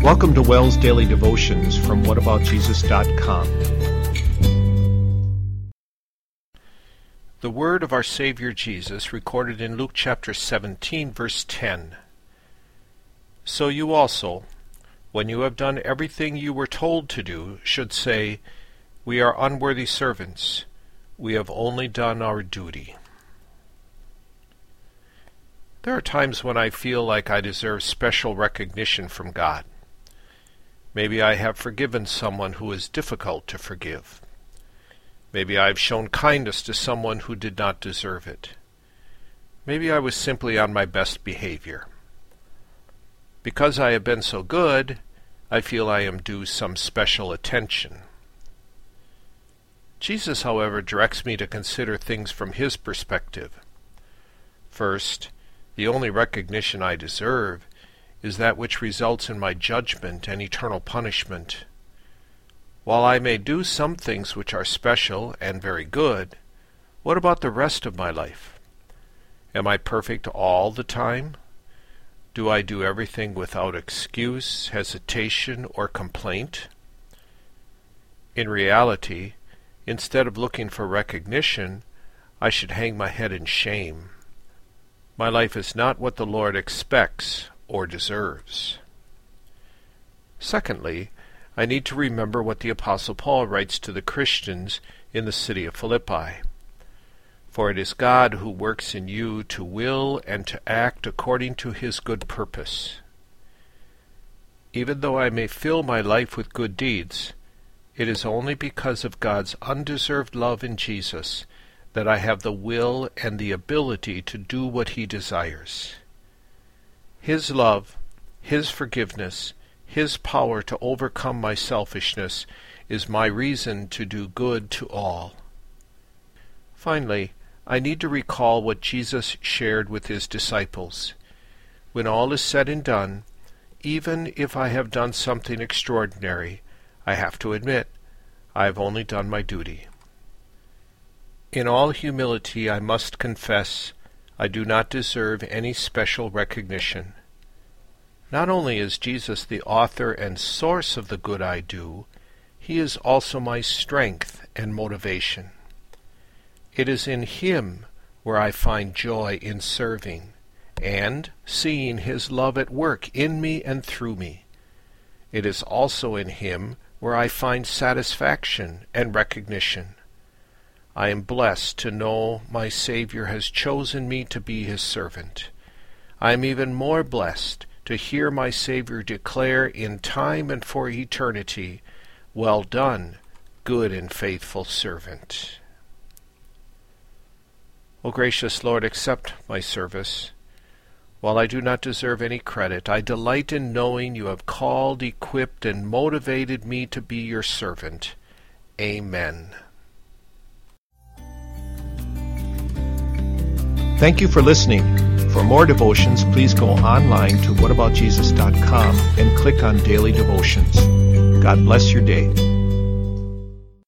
Welcome to Wells Daily Devotions from whataboutjesus.com. The word of our Savior Jesus, recorded in Luke chapter 17, verse 10. So you also, when you have done everything you were told to do, should say, "We are unworthy servants. We have only done our duty." There are times when I feel like I deserve special recognition from God. Maybe I have forgiven someone who is difficult to forgive. Maybe I have shown kindness to someone who did not deserve it. Maybe I was simply on my best behavior. Because I have been so good, I feel I am due some special attention. Jesus, however, directs me to consider things from his perspective. First, the only recognition I deserve is that which results in my judgment and eternal punishment. While I may do some things which are special and very good, what about the rest of my life? Am I perfect all the time? Do I do everything without excuse, hesitation, or complaint? In reality, instead of looking for recognition, I should hang my head in shame. My life is not what the Lord expects or deserves. Secondly, I need to remember what the Apostle Paul writes to the Christians in the city of Philippi. For it is God who works in you to will and to act according to his good purpose. Even though I may fill my life with good deeds, it is only because of God's undeserved love in Jesus that I have the will and the ability to do what he desires. His love, his forgiveness, his power to overcome my selfishness is my reason to do good to all. Finally, I need to recall what Jesus shared with his disciples. When all is said and done, even if I have done something extraordinary, I have to admit, I have only done my duty. In all humility, I must confess, I do not deserve any special recognition. Not only is Jesus the author and source of the good I do, he is also my strength and motivation. It is in him where I find joy in serving and seeing his love at work in me and through me. It is also in him where I find satisfaction and recognition. I am blessed to know my Savior has chosen me to be his servant. I am even more blessed to hear my Savior declare in time and for eternity, "Well done, good and faithful servant." O gracious Lord, accept my service. While I do not deserve any credit, I delight in knowing you have called, equipped, and motivated me to be your servant. Amen. Thank you for listening. For more devotions, please go online to whataboutjesus.com and click on Daily Devotions. God bless your day.